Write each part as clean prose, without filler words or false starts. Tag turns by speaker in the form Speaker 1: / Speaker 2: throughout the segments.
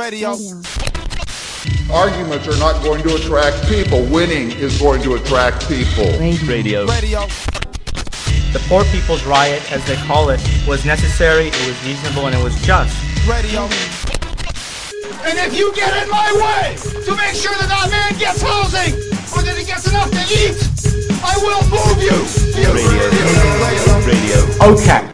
Speaker 1: Radio.
Speaker 2: Arguments are not going to attract people. Winning is going to attract people.
Speaker 3: Radio.
Speaker 4: The Poor People's Riot, as they call it, was necessary, it was reasonable, and it was just.
Speaker 1: Radio. And if you get in my way to make sure that that man gets housing or that he gets enough to eat, I will move you.
Speaker 3: Radio.
Speaker 4: Okay.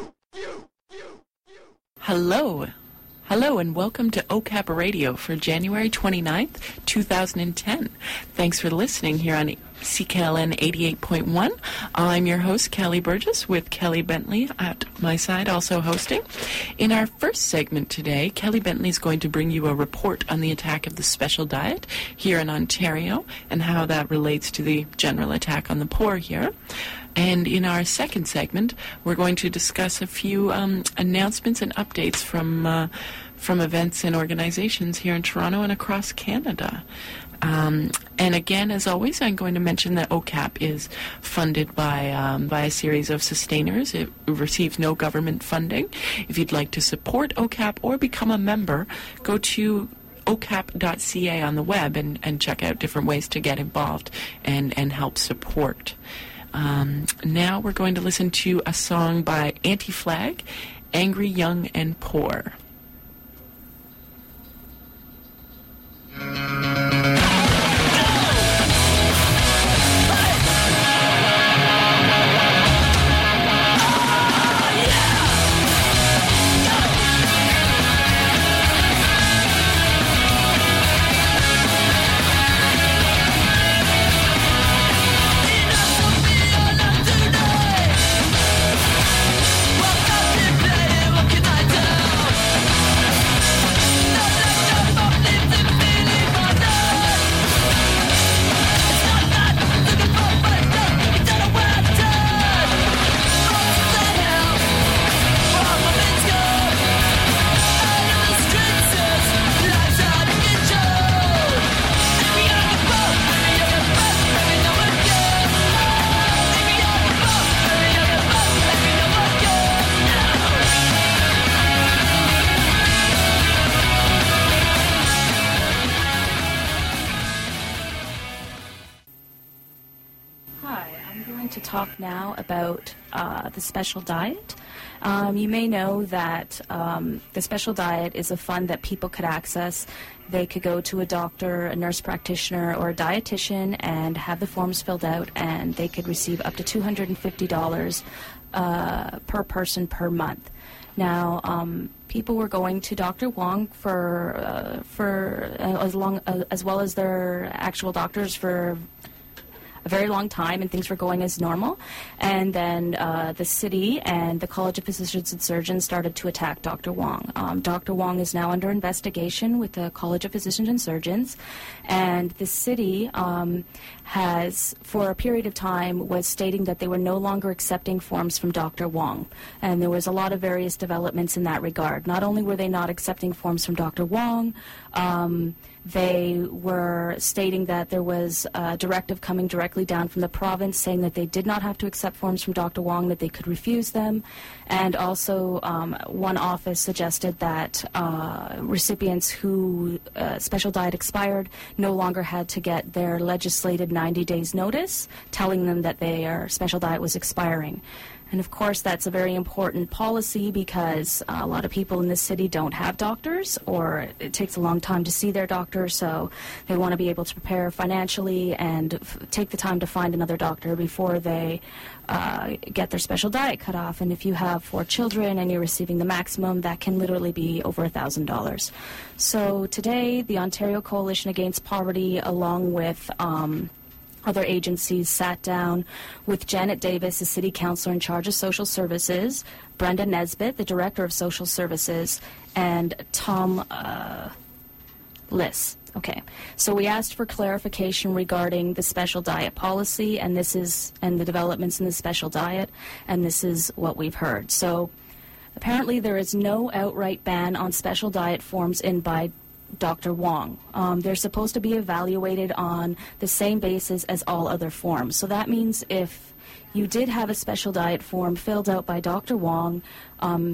Speaker 5: Hello, and welcome to OCAP Radio for January 29th, 2010. Thanks for listening here on CKLN 88.1. I'm your host, Kelly Burgess, with Kelly Bentley at my side, also hosting. In our first segment today, Kelly Bentley is going to bring you a report on the attack of the special diet here in Ontario and how that relates to the general attack on the poor here. And in our second segment, we're going to discuss a few announcements and updates from events and organizations here in Toronto and across Canada. And again, as always, I'm going to mention that OCAP is funded by a series of sustainers. It receives no government funding. If you'd like to support OCAP or become a member, go to ocap.ca on the web and check out different ways to get involved and help support. Now we're going to listen to a song by Anti-Flag, Angry, Young, and Poor.
Speaker 6: Talk now about the special diet. You may know that the special diet is a fund that people could access. They could go to a doctor, a nurse practitioner, or a dietitian and have the forms filled out, and they could receive up to $250 per person per month. Now, people were going to Dr. Wong for as well as their actual doctors for a very long time, and things were going as normal. And then the city and the College of Physicians and Surgeons started to attack Dr. Wong. Dr. Wong is now under investigation with the College of Physicians and Surgeons, and the city has, for a period of time, was stating that they were no longer accepting forms from Dr. Wong. And there was a lot of various developments in that regard. Not only were they not accepting forms from Dr. Wong, they were stating that there was a directive coming directly down from the province saying that they did not have to accept forms from Dr. Wong, that they could refuse them. And also one office suggested that recipients who special diet expired no longer had to get their legislated 90 days notice telling them that their special diet was expiring. And of course, that's a very important policy because a lot of people in this city don't have doctors, or it takes a long time to see their doctor, so they want to be able to prepare financially and take the time to find another doctor before they get their special diet cut off. And if you have 4 children and you're receiving the maximum, that can literally be over $1,000. So today, the Ontario Coalition Against Poverty, along with other agencies, sat down with Janet Davis, the city councillor in charge of social services, Brenda Nesbitt, the director of social services, and Tom Liss. Okay, so we asked for clarification regarding the special diet policy, and the developments in the special diet, and this is what we've heard. So apparently there is no outright ban on special diet forms in by Dr. Wong. They're supposed to be evaluated on the same basis as all other forms. So that means if you did have a special diet form filled out by Dr. Wong,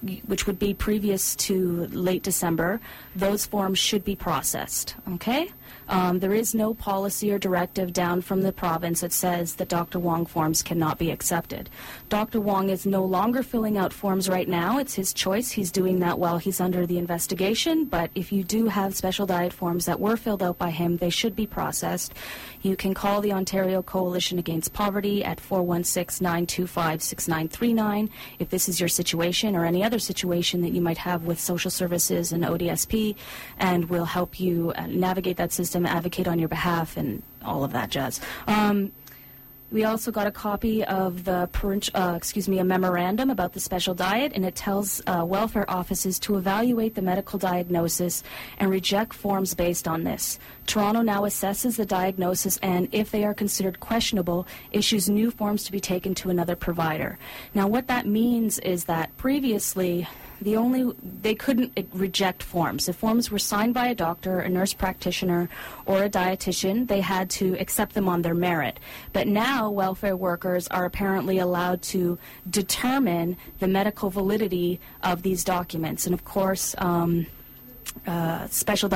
Speaker 6: which would be previous to late December, those forms should be processed, okay? There is no policy or directive down from the province that says that Dr. Wong forms cannot be accepted. Dr. Wong is no longer filling out forms right now. It's his choice. He's doing that while he's under the investigation, but if you do have special diet forms that were filled out by him, they should be processed. You can call the Ontario Coalition Against Poverty at 416-925-6939 if this is your situation or any other situation that you might have with social services and ODSP, and we'll help you navigate that system, advocate on your behalf, and all of that jazz. We also got a copy of the a memorandum about the special diet, and it tells welfare offices to evaluate the medical diagnosis and reject forms based on this. Toronto now assesses the diagnosis and, if they are considered questionable, issues new forms to be taken to another provider. Now, what that means is that previously they couldn't reject forms. If forms were signed by a doctor, a nurse practitioner, or a dietitian, they had to accept them on their merit. But now welfare workers are apparently allowed to determine the medical validity of these documents. And of course, social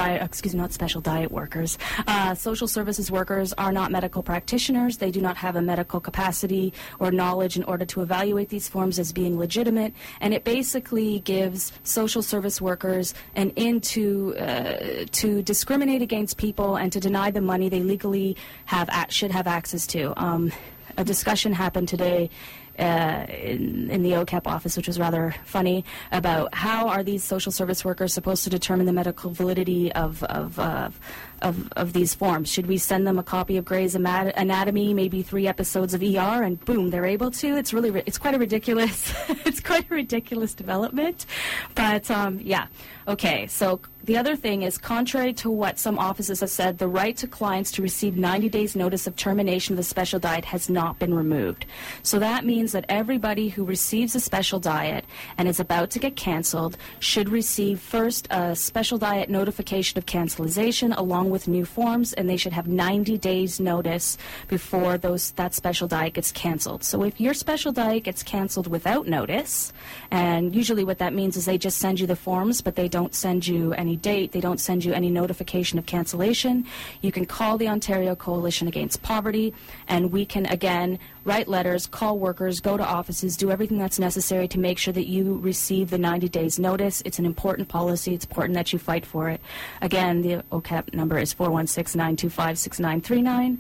Speaker 6: services workers are not medical practitioners. They do not have a medical capacity or knowledge in order to evaluate these forms as being legitimate, and it basically gives social service workers an in to discriminate against people and to deny them money they legally should have access to. A discussion happened today in the OCAP office, which was rather funny, about how are these social service workers supposed to determine the medical validity of these forms. Should we send them a copy of Grey's Anatomy, maybe 3 episodes of ER, and boom, they're able to? It's quite a ridiculous it's quite a ridiculous development. But yeah, okay. So the other thing is, contrary to what some offices have said, the right to clients to receive 90 days notice of termination of the special diet has not been removed. So that means that everybody who receives a special diet and is about to get canceled should receive first a special diet notification of cancellation along with new forms, and they should have 90 days notice before that special diet gets canceled. So if your special diet gets canceled without notice, and usually what that means is they just send you the forms, but they don't send you any date, they don't send you any notification of cancellation, you can call the Ontario Coalition Against Poverty, and we can again write letters, call workers, go to offices, do everything that's necessary to make sure that you receive the 90 days notice. It's an important policy. It's important that you fight for it. Again, the OCAP number is 416-925-6939.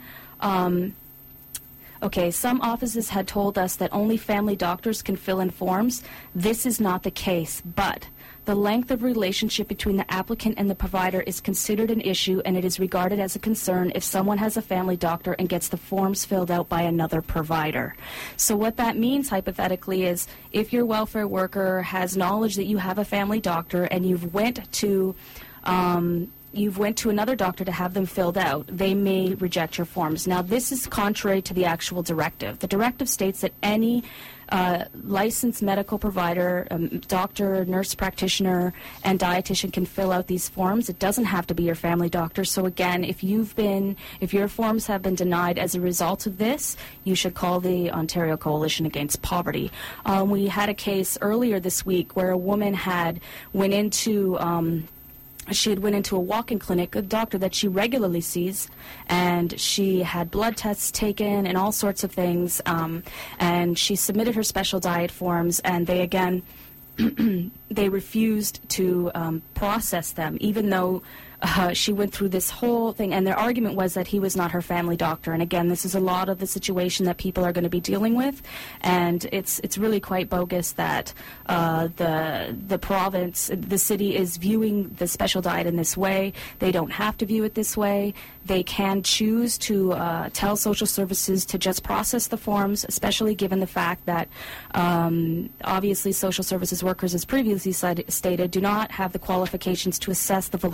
Speaker 6: Okay, some offices had told us that only family doctors can fill in forms. This is not the case, but the length of relationship between the applicant and the provider is considered an issue, and it is regarded as a concern if someone has a family doctor and gets the forms filled out by another provider. So what that means hypothetically is, if your welfare worker has knowledge that you have a family doctor and you've went to another doctor to have them filled out, they may reject your forms. Now, this is contrary to the actual directive. The directive states that any licensed medical provider, doctor, nurse practitioner, and dietitian can fill out these forms. It doesn't have to be your family doctor. So again, if your forms have been denied as a result of this, you should call the Ontario Coalition Against Poverty. We had a case earlier this week where a woman had went into a walk-in clinic, a doctor that she regularly sees, and she had blood tests taken and all sorts of things, and she submitted her special diet forms, and they again they refused to process them, even though she went through this whole thing, and their argument was that he was not her family doctor. And again, this is a lot of the situation that people are going to be dealing with, and it's really quite bogus that the province, the city, is viewing the special diet in this way. They don't have to view it this way. They can choose to tell social services to just process the forms, especially given the fact that obviously social services workers, as previously stated, do not have the qualifications to assess the validity of medical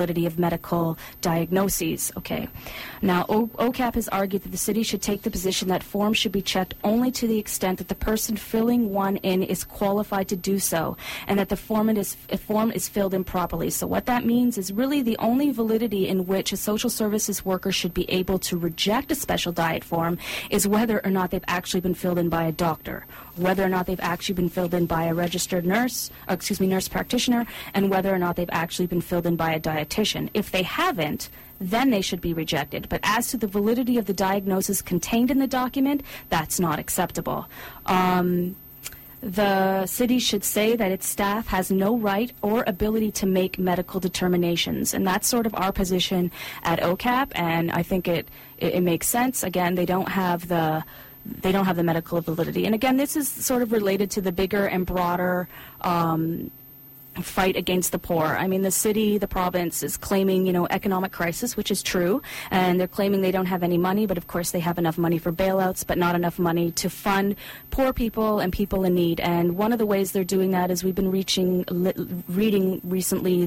Speaker 6: medical diagnoses. Okay. Now, OCAP has argued that the city should take the position that forms should be checked only to the extent that the person filling one in is qualified to do so, and that the form is filled in properly. So what that means is really the only validity in which a social services worker should be able to reject a special diet form is whether or not they've actually been filled in by a doctor, whether or not they've actually been filled in by a registered nurse practitioner, and whether or not they've actually been filled in by a dietitian. If they haven't, then they should be rejected. But as to the validity of the diagnosis contained in the document, that's not acceptable. The city should say that its staff has no right or ability to make medical determinations, and that's sort of our position at OCAP, and I think it makes sense. Again, they don't have the medical validity. And again, this is sort of related to the bigger and broader fight against the poor. I mean, the city, the province is claiming, economic crisis, which is true, and they're claiming they don't have any money, but of course they have enough money for bailouts, but not enough money to fund poor people and people in need. And one of the ways they're doing that is we've been reading recently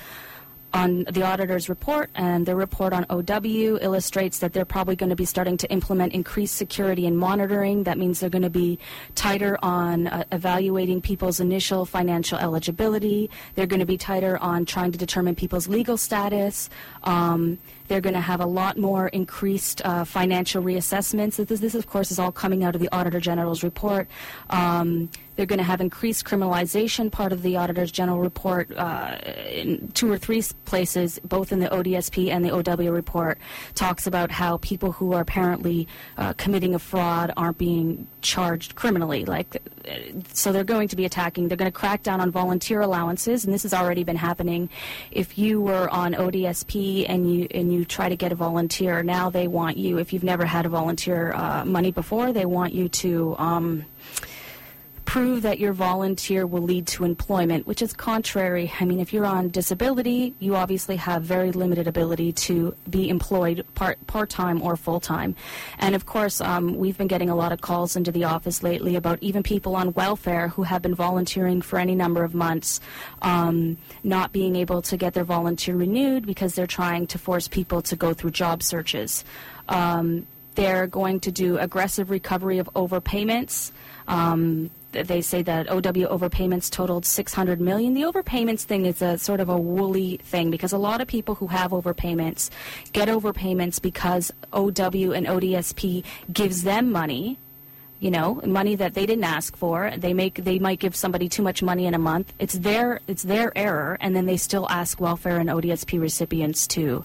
Speaker 6: on the auditor's report, and the report on OW illustrates that they're probably going to be starting to implement increased security and monitoring. That means they're going to be tighter on evaluating people's initial financial eligibility. They're going to be tighter on trying to determine people's legal status. They're going to have a lot more increased financial reassessments. This, of course, is all coming out of the Auditor General's report. They're going to have increased criminalization. Part of the Auditor's General report in 2 or 3 places, both in the ODSP and the OW report, talks about how people who are apparently committing a fraud aren't being charged criminally. So they're going to be they're going to crack down on volunteer allowances, and this has already been happening. If you were on ODSP and you try to get a volunteer, now they want you, if you've never had a volunteer money before, they want you to prove that your volunteer will lead to employment, which is contrary. I mean, if you're on disability, you obviously have very limited ability to be employed part-time or full-time. And of course, we've been getting a lot of calls into the office lately about even people on welfare who have been volunteering for any number of months not being able to get their volunteer renewed because they're trying to force people to go through job searches. They're going to do aggressive recovery of overpayments. They say that OW overpayments totaled $600 million. The overpayments thing is a sort of a woolly thing because a lot of people who have overpayments get overpayments because OW and ODSP gives them money, money that they didn't ask for. They might give somebody too much money in a month. It's their error, and then they still ask welfare and ODSP recipients to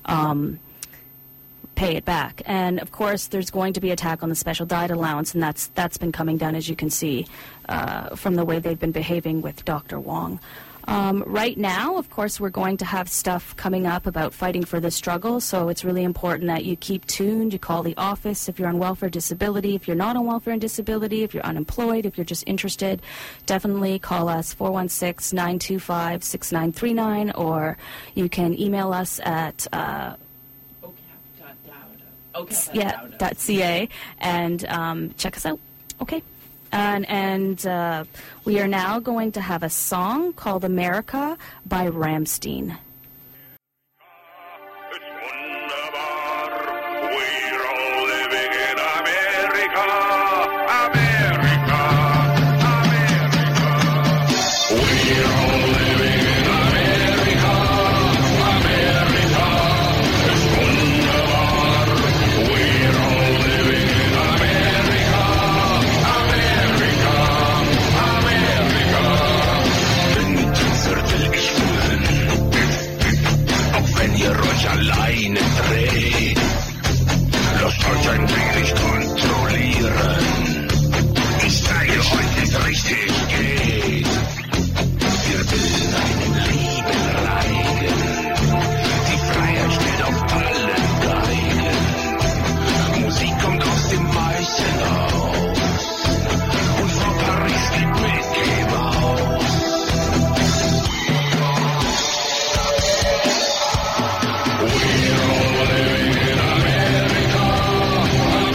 Speaker 6: pay it back. And of course there's going to be attack on the special diet allowance, and that's been coming down, as you can see from the way they've been behaving with Dr. Wong. Right now, of course, we're going to have stuff coming up about fighting for the struggle, so it's really important that you keep tuned. You call the office if you're on welfare disability, if you're not on welfare and disability, if you're unemployed, if you're just interested. Definitely call us 416-925-6939, or you can email us at .ca and check us out. Okay. And we are now going to have a song called America by Rammstein.
Speaker 3: Alleine dreht. Lasst euch ein wenig kontrollieren. Ich zeige euch, wie es richtig geht. Wir bilden einen Leben reigen. Die Freiheit steht auf allen Geigen. Musik kommt aus dem meisten Haus. Und vor Paris geht Mickey Mouse. We're all living in America.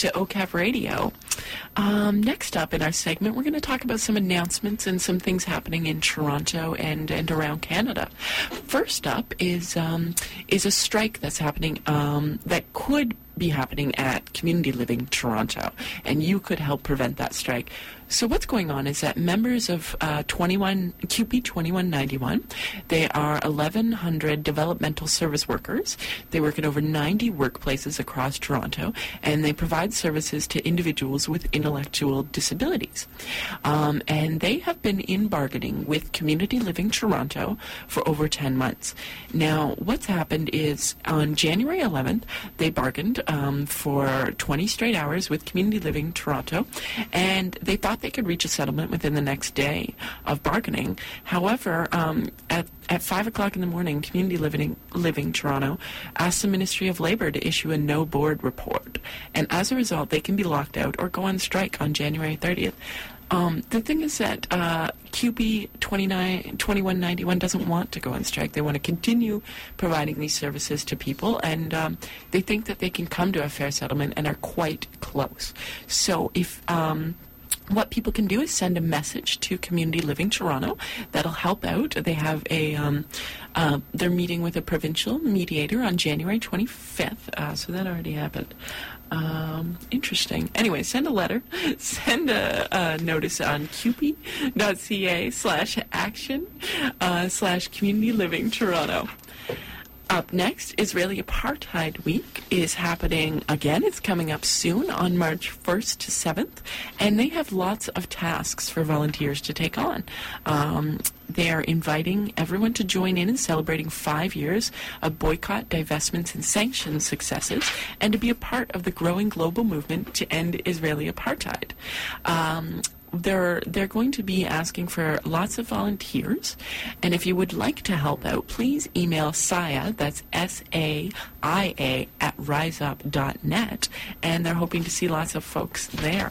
Speaker 5: to OCAP Radio. Next up in our segment, we're going to talk about some announcements and some things happening in Toronto and around Canada. First up is a strike that's happening that could be happening at Community Living Toronto, and you could help prevent that strike. So what's going on is that members of CUPE 2191, they are 1,100 developmental service workers. They work at over 90 workplaces across Toronto, and they provide services to individuals with intellectual disabilities. And they have been in bargaining with Community Living Toronto for over 10 months. Now, what's happened is on January 11th, they bargained for 20 straight hours with Community Living Toronto, and they thought they could reach a settlement within the next day of bargaining. However, at 5 o'clock in the morning, Community Living Toronto asked the Ministry of Labour to issue a no-board report, and as a result, they can be locked out or go on strike on January 30th. The thing is that CUPE 2191 doesn't want to go on strike. They want to continue providing these services to people, and they think that they can come to a fair settlement and are quite close. So if what people can do is send a message to Community Living Toronto. That'll help out. They have they're meeting with a provincial mediator on January 25th, so that already happened. Interesting. Anyway, send a letter. Send a notice on cupe.ca/action/Community Living Toronto. Up next, Israeli Apartheid Week is happening again. It's coming up soon on March 1st to 7th, and they have lots of tasks for volunteers to take on. They are inviting everyone to join in celebrating 5 years of boycott, divestments, and sanctions successes, and to be a part of the growing global movement to end Israeli apartheid. They're going to be asking for lots of volunteers, and if you would like to help out, please email SAIA, that's SAIA, at riseup.net, and they're hoping to see lots of folks there.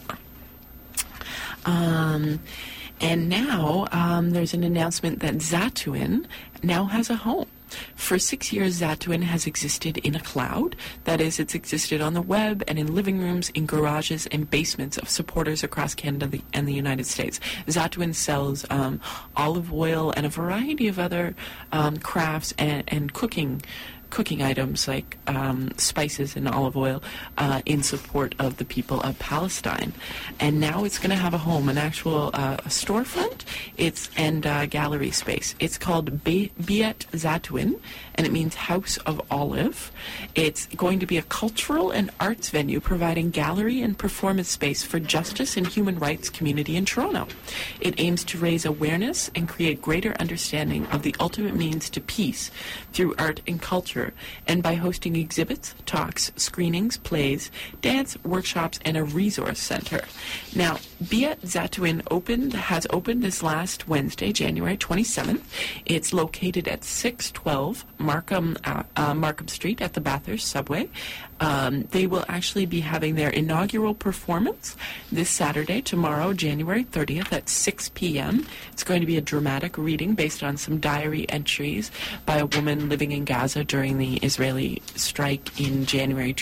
Speaker 5: And now there's an announcement that Zatuin now has a home. For 6 years, Zatuin has existed in a cloud. That is, it's existed on the web and in living rooms, in garages, and basements of supporters across Canada and the United States. Zatuin sells olive oil and a variety of other crafts and cooking items like spices and olive oil in support of the people of Palestine. And now it's going to have a home, an actual storefront and gallery space. It's called Biet Zatuin, and it means House of Olive. It's going to be a cultural and arts venue providing gallery and performance space for justice and human rights community in Toronto. It aims to raise awareness and create greater understanding of the ultimate means to peace through art and culture, and by hosting exhibits, talks, screenings, plays, dance, workshops, and a resource center. Now, Biet Zatuin has opened this last Wednesday, January 27th. It's located at 612 Markham Street at the Bathurst subway. They will actually be having their inaugural performance this Saturday, tomorrow, January 30th at 6 p.m. It's going to be a dramatic reading based on some diary entries by a woman living in Gaza during the Israeli strike in January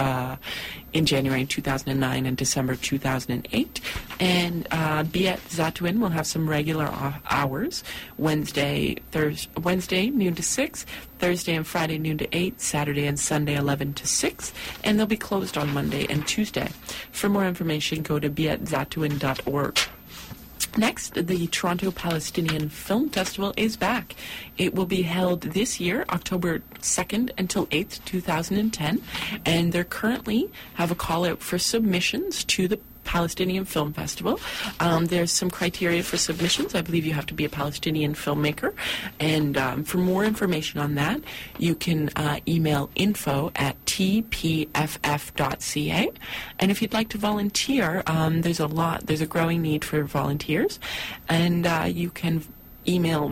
Speaker 5: 2009 and December 2008. And Biet Zatuin will have some regular hours, Wednesday noon to 6, Thursday and Friday noon to 8, Saturday and Sunday 11 to 6, and they'll be closed on Monday and Tuesday. For more information, go to bietzatuin.org. Next, the Toronto Palestinian Film Festival is back. It will be held this year, October 2nd until 8th, 2010, and they currently have a call out for submissions to the Palestinian Film Festival. There's some criteria for submissions. I believe you have to be a Palestinian filmmaker. And for more information on that, you can email info@tpff.ca. And if you'd like to volunteer, there's a growing need for volunteers. And you can email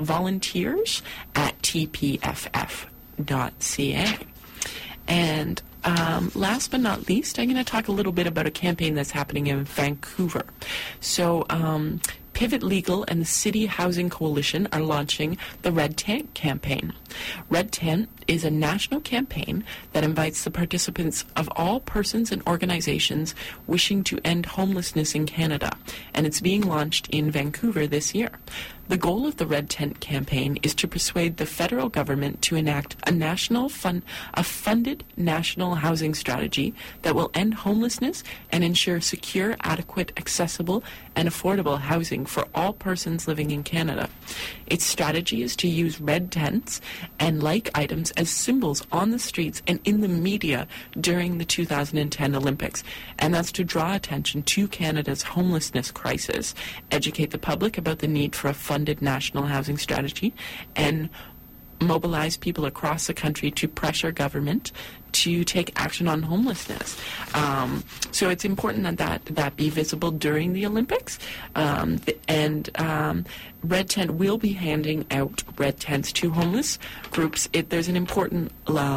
Speaker 5: volunteers@tpff.ca. And last but not least, I'm going to talk a little bit about a campaign that's happening in Vancouver. So Pivot Legal and the City Housing Coalition are launching the Red Tent campaign. Red Tent is a national campaign that invites the participants of all persons and organizations wishing to end homelessness in Canada, and it's being launched in Vancouver this year. The goal of the Red Tent campaign is to persuade the federal government to enact a funded national housing strategy that will end homelessness and ensure secure, adequate, accessible, and affordable housing for all persons living in Canada. Its strategy is to use red tents and like items as symbols on the streets and in the media during the 2010 Olympics, and that's to draw attention to Canada's homelessness crisis, educate the public about the need for a funded national housing strategy, and mobilize people across the country to pressure government to take action on homelessness. So it's important that be visible during the Olympics. Red Tent will be handing out red tents to homeless groups. There's an important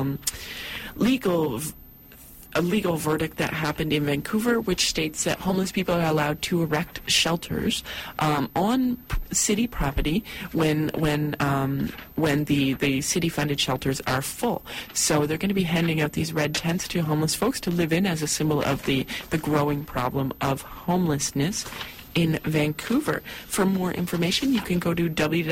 Speaker 5: legal verdict that happened in Vancouver, which states that homeless people are allowed to erect shelters on city property when the city-funded shelters are full. So they're going to be handing out these red tents to homeless folks to live in as a symbol of the growing problem of homelessness in Vancouver. For more information, you can go to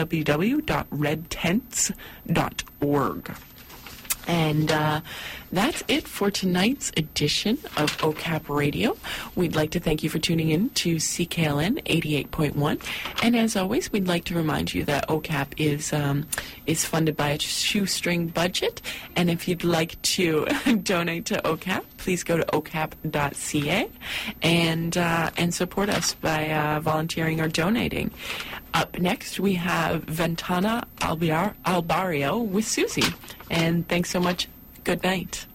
Speaker 5: www.redtents.org. And that's it for tonight's edition of OCAP Radio. We'd like to thank you for tuning in to CKLN 88.1. And as always, we'd like to remind you that OCAP is funded by a shoestring budget. And if you'd like to donate to OCAP, please go to ocap.ca and support us by volunteering or donating. Up next, we have Ventana Albario with Susie. And thanks so much. Good night.